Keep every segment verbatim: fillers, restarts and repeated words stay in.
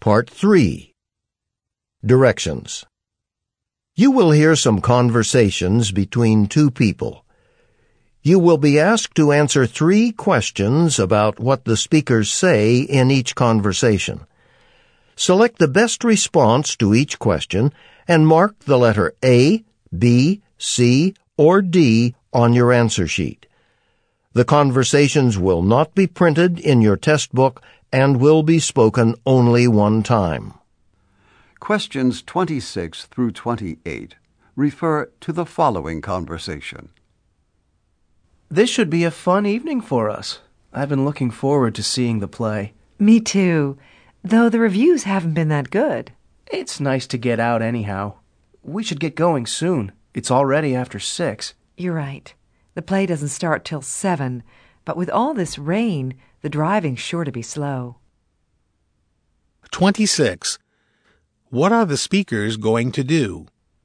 Part three. Directions. You will hear some conversations between two people. You will be asked to answer three questions about what the speakers say in each conversation. Select the best response to each question and mark the letter A, B, C, or D on your answer sheet. The conversations will not be printed in your test book and will be spoken only one time. Questions twenty-six through twenty-eight refer to the following conversation. This should be a fun evening for us. I've been looking forward to seeing the play. Me too, though the reviews haven't been that good. It's nice to get out anyhow. We should get going soon. It's already after six. You're right. The play doesn't start till seven, but with all this rain, the driving's sure to be slow. twenty-six. What are the speakers going to do?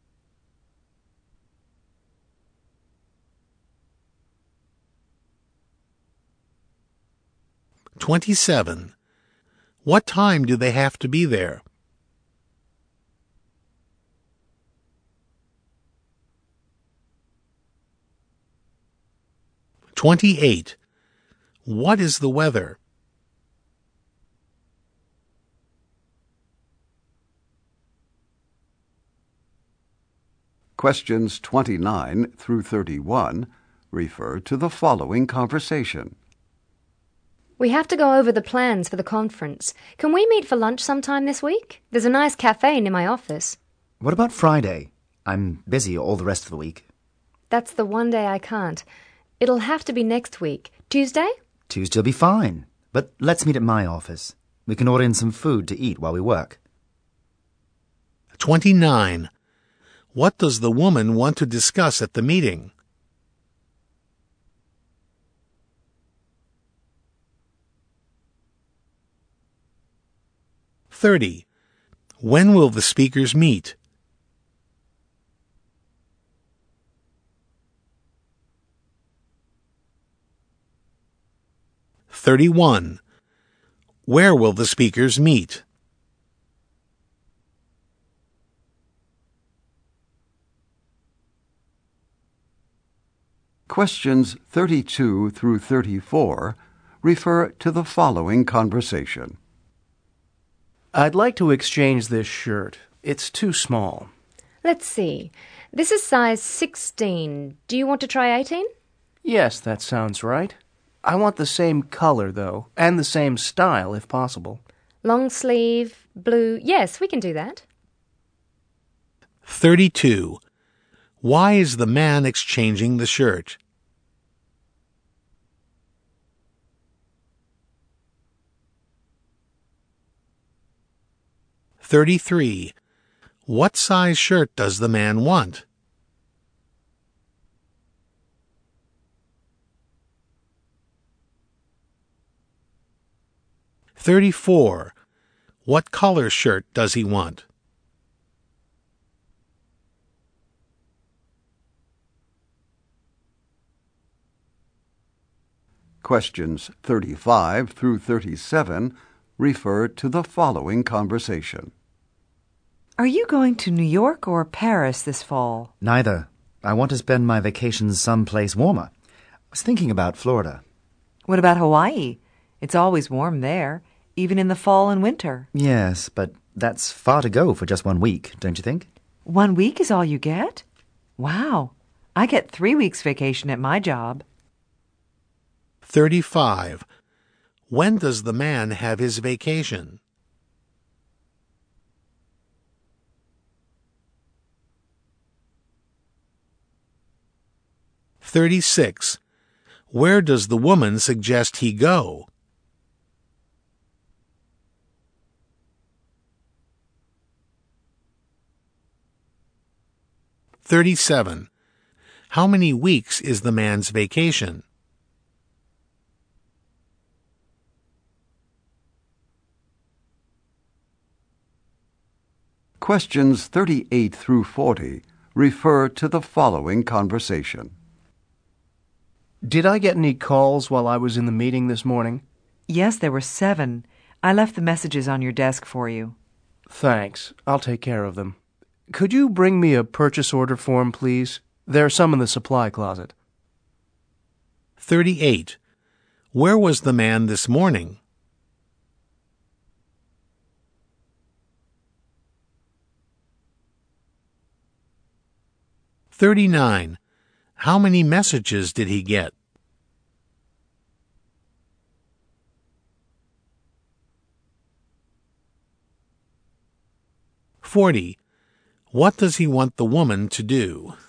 twenty-seven. What time do they have to be there? twenty-eight. What is the weather? Questions twenty-nine through thirty-one refer to the following conversation. We have to go over the plans for the conference. Can we meet for lunch sometime this week? There's a nice cafe near my office. What about Friday? I'm busy all the rest of the week. That's the one day I can't. It'll have to be next week. Tuesday? Tuesday'll be fine, but let's meet at my office. We can order in some food to eat while we work. twenty-nine. What does the woman want to discuss at the meeting? thirty. When will the speakers meet? thirty-one. Where will the speakers meet? Questions thirty-two through thirty-four refer to the following conversation. I'd like to exchange this shirt. It's too small. Let's see. This is size sixteen. Do you want to try eighteen? Yes, that sounds right. I want the same color, though, and the same style, if possible. Long sleeve, blue. Yes, we can do that. thirty-two. Why is the man exchanging the shirt? thirty-three. What size shirt does the man want? thirty-four. What color shirt does he want? Questions thirty-five through thirty-seven refer to the following conversation. Are you going to New York or Paris this fall? Neither. I want to spend my vacations someplace warmer. I was thinking about Florida. What about Hawaii? It's always warm there, even in the fall and winter. Yes, but that's far to go for just one week, don't you think? One week is all you get? Wow. I get three weeks vacation at my job. thirty-five. When does the man have his vacation? thirty-six. Where does the woman suggest he go? thirty-seven. How many weeks is the man's vacation? Questions thirty-eight through forty refer to the following conversation. Did I get any calls while I was in the meeting this morning? Yes, there were seven. I left the messages on your desk for you. Thanks. I'll take care of them. Could you bring me a purchase order form, please? There are some in the supply closet. thirty-eight. Where was the man this morning? thirty-nine. How many messages did he get? forty. What does he want the woman to do?